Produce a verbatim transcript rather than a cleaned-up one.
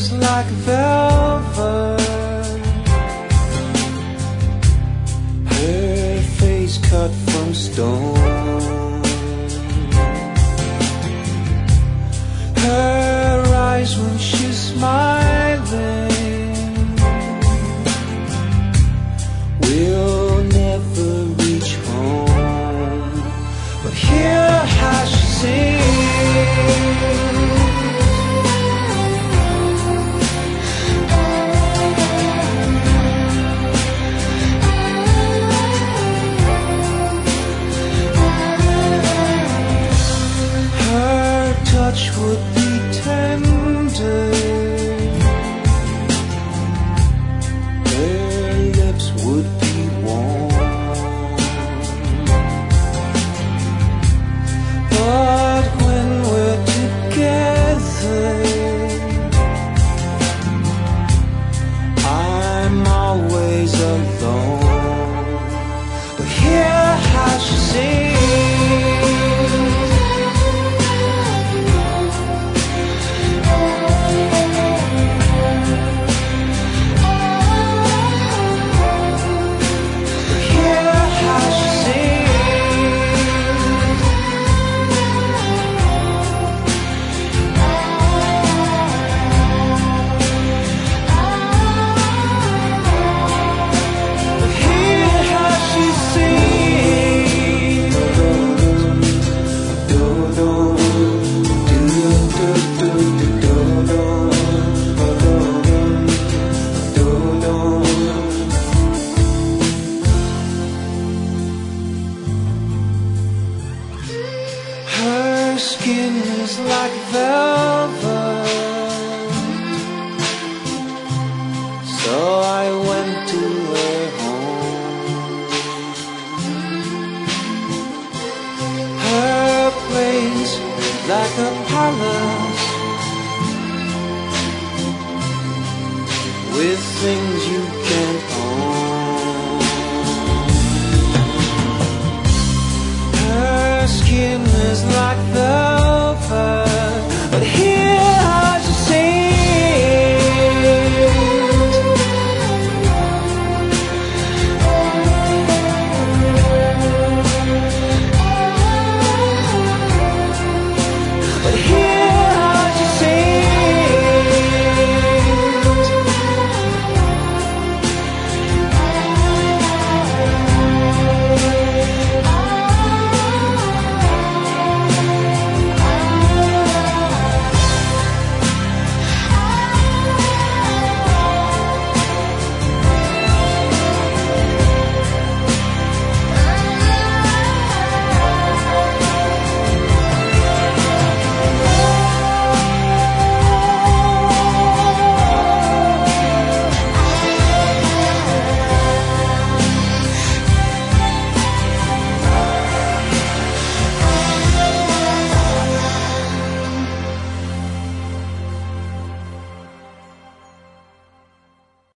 is like velvet. Her face cut from stone. Her eyes when she's smiling will never reach home. But hear how she sings. Touch would be tender, her lips would be warm. But when we're together, I'm always alone. But hear how she sings. Her skin is like velvet, so I went to her home. Her place like a palace with things you